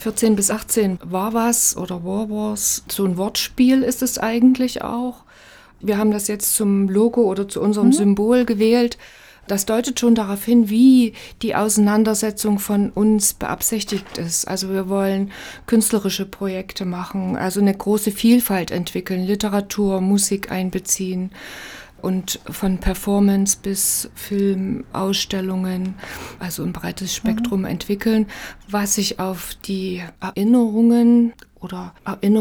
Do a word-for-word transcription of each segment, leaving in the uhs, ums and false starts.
vierzehn bis achtzehn war was oder War Wars. So ein Wortspiel ist es eigentlich auch. Wir haben das jetzt zum Logo oder zu unserem mhm. Symbol gewählt. Das deutet schon darauf hin, wie die Auseinandersetzung von uns beabsichtigt ist. Also wir wollen künstlerische Projekte machen, also eine große Vielfalt entwickeln, Literatur, Musik einbeziehen und von Performance bis Film, Ausstellungen, also ein breites Spektrum mhm. entwickeln, was sich auf die Erinnerungen oder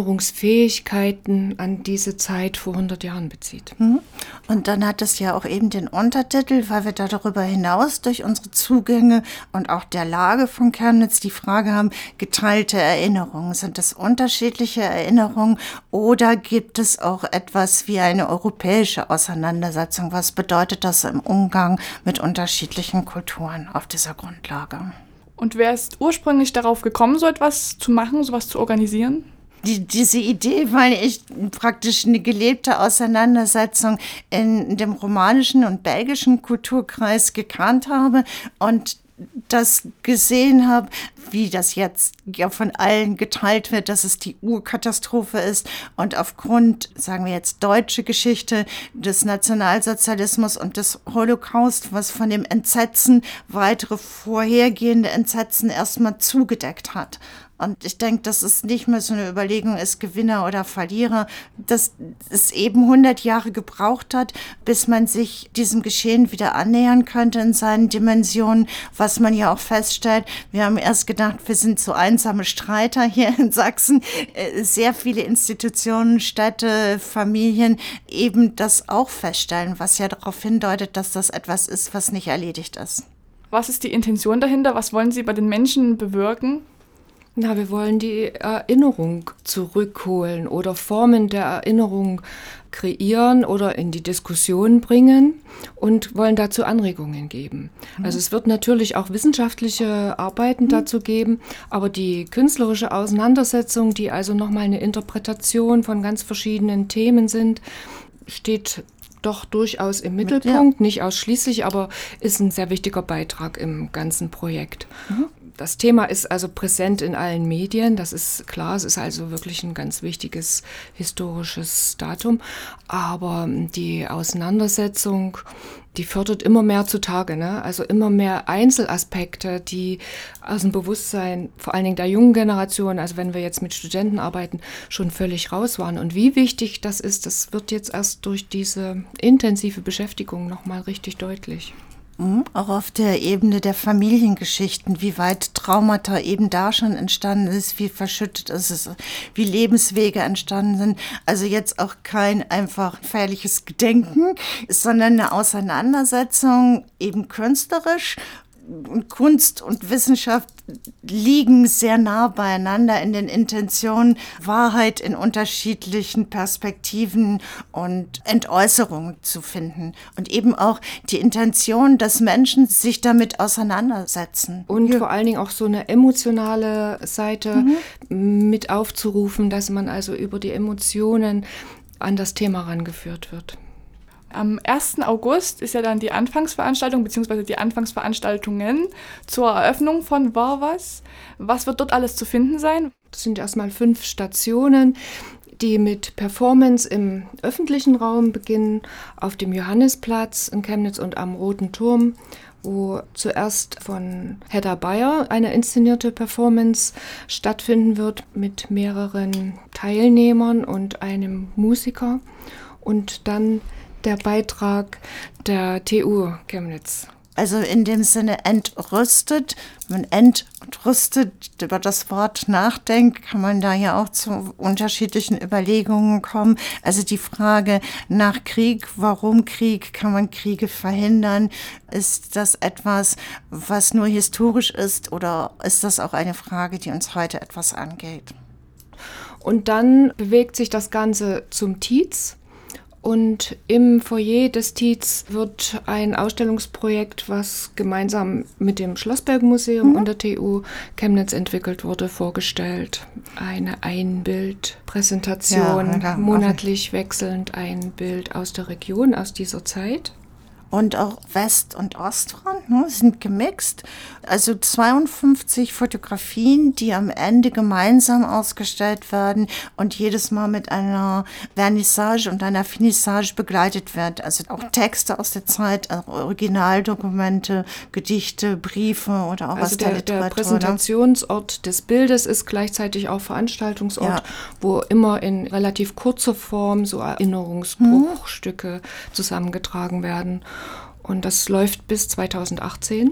Erinnerungsfähigkeiten an diese Zeit vor hundert Jahren bezieht. Und dann hat es ja auch eben den Untertitel, weil wir da darüber hinaus durch unsere Zugänge und auch der Lage von Chemnitz die Frage haben, geteilte Erinnerungen. Sind das unterschiedliche Erinnerungen oder gibt es auch etwas wie eine europäische Auseinandersetzung? Was bedeutet das im Umgang mit unterschiedlichen Kulturen auf dieser Grundlage? Und wer ist ursprünglich darauf gekommen, so etwas zu machen, so etwas zu organisieren? Die, diese Idee, weil ich praktisch eine gelebte Auseinandersetzung in dem romanischen und belgischen Kulturkreis gekannt habe und das gesehen habe, wie das jetzt ja von allen geteilt wird, dass es die Urkatastrophe ist und aufgrund, sagen wir jetzt, deutsche Geschichte des Nationalsozialismus und des Holocaust, was von dem Entsetzen weitere vorhergehende Entsetzen erstmal zugedeckt hat. Und ich denke, dass es nicht mehr so eine Überlegung ist, Gewinner oder Verlierer, dass es eben hundert Jahre gebraucht hat, bis man sich diesem Geschehen wieder annähern könnte in seinen Dimensionen, was man ja auch feststellt. Wir haben erst gedacht, wir sind so einsame Streiter hier in Sachsen. Sehr viele Institutionen, Städte, Familien eben das auch feststellen, was ja darauf hindeutet, dass das etwas ist, was nicht erledigt ist. Was ist die Intention dahinter? Was wollen Sie bei den Menschen bewirken? Na, wir wollen die Erinnerung zurückholen oder Formen der Erinnerung kreieren oder in die Diskussion bringen und wollen dazu Anregungen geben. Mhm. Also es wird natürlich auch wissenschaftliche Arbeiten mhm. dazu geben, aber die künstlerische Auseinandersetzung, die also nochmal eine Interpretation von ganz verschiedenen Themen sind, steht doch durchaus im Mittelpunkt, ja. nicht ausschließlich, aber ist ein sehr wichtiger Beitrag im ganzen Projekt. Mhm. Das Thema ist also präsent in allen Medien, das ist klar, es ist also wirklich ein ganz wichtiges historisches Datum, aber die Auseinandersetzung, die fördert immer mehr zutage, ne? Also immer mehr Einzelaspekte, die aus dem Bewusstsein, vor allen Dingen der jungen Generation, also wenn wir jetzt mit Studenten arbeiten, schon völlig raus waren. Und wie wichtig das ist, das wird jetzt erst durch diese intensive Beschäftigung nochmal richtig deutlich. Auch auf der Ebene der Familiengeschichten, wie weit Traumata eben da schon entstanden ist, wie verschüttet ist es, wie Lebenswege entstanden sind. Also jetzt auch kein einfach feierliches Gedenken, sondern eine Auseinandersetzung eben künstlerisch. Und Kunst und Wissenschaft liegen sehr nah beieinander in den Intentionen, Wahrheit in unterschiedlichen Perspektiven und Entäußerungen zu finden. Und eben auch die Intention, dass Menschen sich damit auseinandersetzen. Und ja. vor allen Dingen auch so eine emotionale Seite mhm. mit aufzurufen, dass man also über die Emotionen an das Thema rangeführt wird. Am ersten August ist ja dann die Anfangsveranstaltung bzw. die Anfangsveranstaltungen zur Eröffnung von War was. Was wird dort alles zu finden sein? Das sind erstmal fünf Stationen, die mit Performance im öffentlichen Raum beginnen, auf dem Johannisplatz in Chemnitz und am Roten Turm, wo zuerst von Hedda Bayer eine inszenierte Performance stattfinden wird mit mehreren Teilnehmern und einem Musiker und dann der Beitrag der T U Chemnitz. Also in dem Sinne entrüstet, wenn entrüstet über das Wort nachdenkt, kann man da ja auch zu unterschiedlichen Überlegungen kommen. Also die Frage nach Krieg, warum Krieg, kann man Kriege verhindern? Ist das etwas, was nur historisch ist oder ist das auch eine Frage, die uns heute etwas angeht? Und dann bewegt sich das Ganze zum Tietz. Und im Foyer des Tietz wird ein Ausstellungsprojekt, was gemeinsam mit dem Schlossberg-Museum mhm. und der T U Chemnitz entwickelt wurde, vorgestellt. Eine Einbildpräsentation, ja, monatlich wechselnd ein Bild aus der Region, aus dieser Zeit. und auch West- und Ostfront, ne, sind gemixt. Also zweiundfünfzig Fotografien, die am Ende gemeinsam ausgestellt werden und jedes Mal mit einer Vernissage und einer Finissage begleitet wird. Also auch Texte aus der Zeit, auch Originaldokumente, Gedichte, Briefe oder auch also aus der, der Literatur. Der Präsentationsort des Bildes ist gleichzeitig auch Veranstaltungsort, Ja. wo immer in relativ kurzer Form so Erinnerungsbruchstücke mhm. zusammengetragen werden. Und das läuft bis zweitausendachtzehn.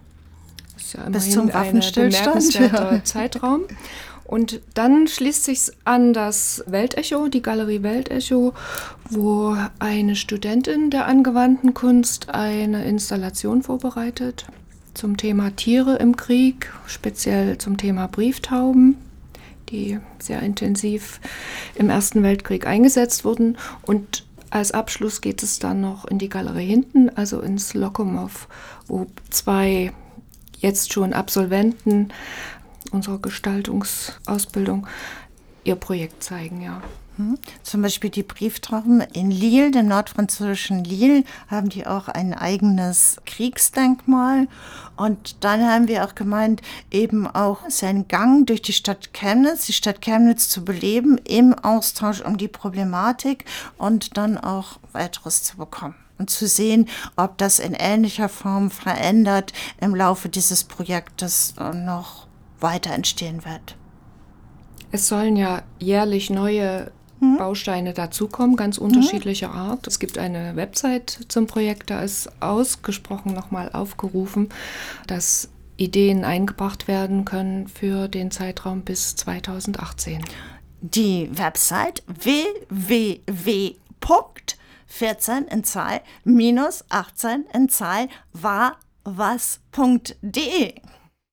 Das ist ja bis zum Waffenstillstand. Ein bemerkenswerter ja. Zeitraum. Und dann schließt sich an das Weltecho, die Galerie Weltecho, wo eine Studentin der angewandten Kunst eine Installation vorbereitet zum Thema Tiere im Krieg, speziell zum Thema Brieftauben, die sehr intensiv im Ersten Weltkrieg eingesetzt wurden. Und als Abschluss geht es dann noch in die Galerie hinten, also ins Lokomow, wo zwei jetzt schon Absolventen unserer Gestaltungsausbildung ihr Projekt zeigen, ja. Hm. Zum Beispiel die Brieftauben in Lille, dem nordfranzösischen Lille, haben die auch ein eigenes Kriegsdenkmal. Und dann haben wir auch gemeint, eben auch seinen Gang durch die Stadt Chemnitz, die Stadt Chemnitz zu beleben, im Austausch um die Problematik und dann auch weiteres zu bekommen. Und zu sehen, ob das in ähnlicher Form verändert im Laufe dieses Projektes noch weiter entstehen wird. Es sollen ja jährlich neue hm. Bausteine dazukommen, ganz unterschiedlicher hm. Art. Es gibt eine Website zum Projekt, da ist ausgesprochen nochmal aufgerufen, dass Ideen eingebracht werden können für den Zeitraum bis zweitausendachtzehn. Die Website w w w punkt vierzehn in Zahl minus achtzehn in Zahl war was punkt de.